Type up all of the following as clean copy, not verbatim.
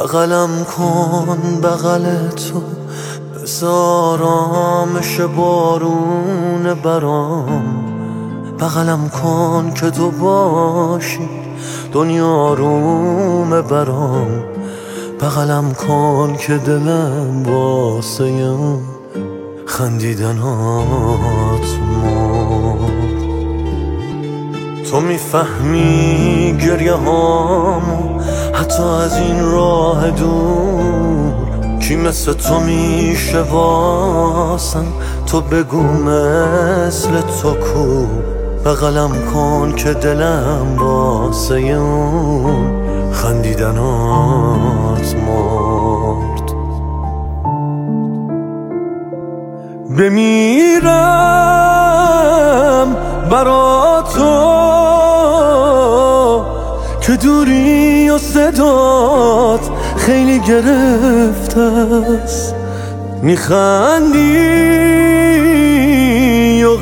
بغلم کن بغل تو، بذار آرامش بارون برام. بغلم کن که تو باشی دنیا رومه برام. بغلم کن که دلم واسه اون خندیدنات مرد. تو میفهمی گریه هامو حتی از این راه دور. کی مثل تو میشه واسم، تو بگو مثل تو کو. بغلم کن که دلم واسه اون خندیدنات مرد. بمیرم برا تو که دوری و صدات خیلی گرفته است. میخندی و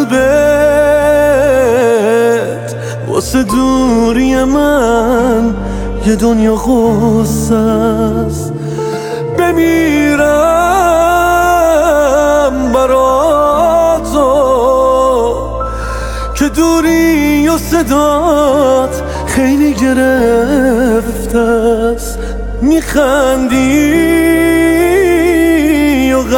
قلبت واسه دوری من یه دنیا غصه است. بمیرم برا تو که دوری و صدات خیلی گرفته است. میخندی و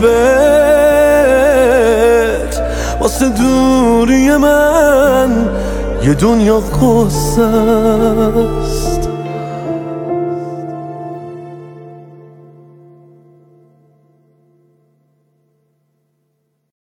قلبت واسه دوری من یه دنیا غصه است.